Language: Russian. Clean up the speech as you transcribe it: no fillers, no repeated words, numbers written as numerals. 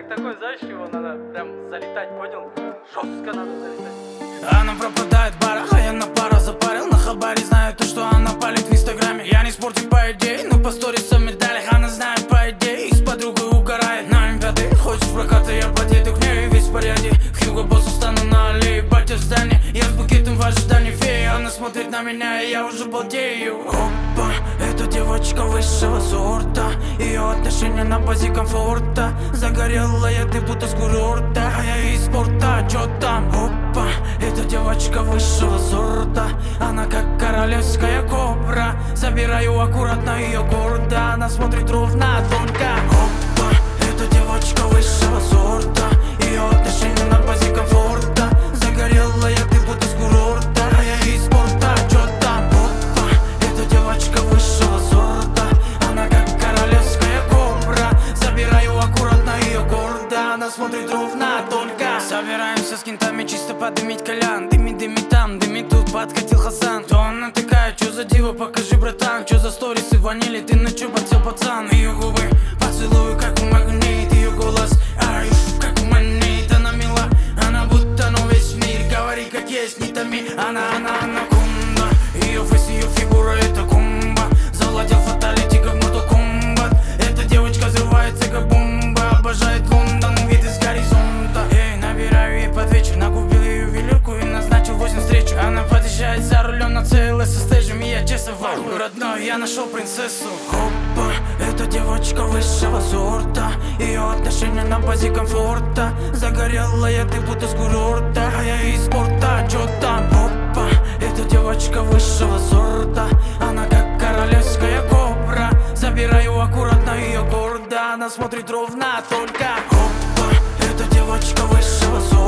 такой, знаешь, его надо прям залетать, понял? Жестко надо залетать. Она пропадает в барах, а я на пара запарил. На хабаре знаю то, что она палит в инстаграме. Я не спортик по идее, но по сторисам медалях. Она знает по идее и с подругой угорает. На М5 хочешь в прокат, я подъеду к ней весь в порядке. В Хьюго Боссу стану на аллее, батя в здание. Я с букетом в ожидании феи. Она смотрит на меня, и я уже балдею. Опа, эта девочка высшего сорта. Ее отношения на базе комфорта. Загорелая, ты будто с курорта. А я из спорта, чё там? Опа, эта девочка высшего сорта. Она как королевская кобра. Забираю аккуратно ее гордо. Она смотрит ровно, тонко. Опа, эта девочка высшего сорта. Ее отношения на базе комфорта. Загорелая, ты будто с курорта. А я из спорта, чё там? Опа, эта девочка высшего сорта. Она как королевская кобра. Забираю аккуратно ее гордо. Она смотрит ровно, только. Собираемся с кентами чисто подымить колян. Дыми, дыми там, дыми тут, подкатил Хасан. То она такая, чё за диво, покажи, братан. Чё за сторисы ванили, ты на чё подсел, пацан? Ее губы поцелую, как у магнит. Ее голос, как у манит. Она мила, она будто, ну весь мир. Говори как есть, не томи. Она кунда. Ее фейс, ее фигура, это кумба. Завладел фаталити, как Mortal Kombat. Эта девочка взрывается, как бомба. Обожает Лондон, вид из горизонта. Эй, набираю ей под вечер. Накупил ее ювелирку и назначил 8 встреч. Она подъезжает за рулем на CLS со стейджем. И я честовал, родной, я нашел принцессу. Опа, эта девочка высшего сорта. Ее отношения на базе комфорта. Загорелая, ты будто с курорта. А я из спорта, чё там? Опа, эта девочка высшего сорта. Она как королевская кобра. Забираю аккуратно ее гордо. Она смотрит ровно, только. Опа, эта девочка высшего сорта.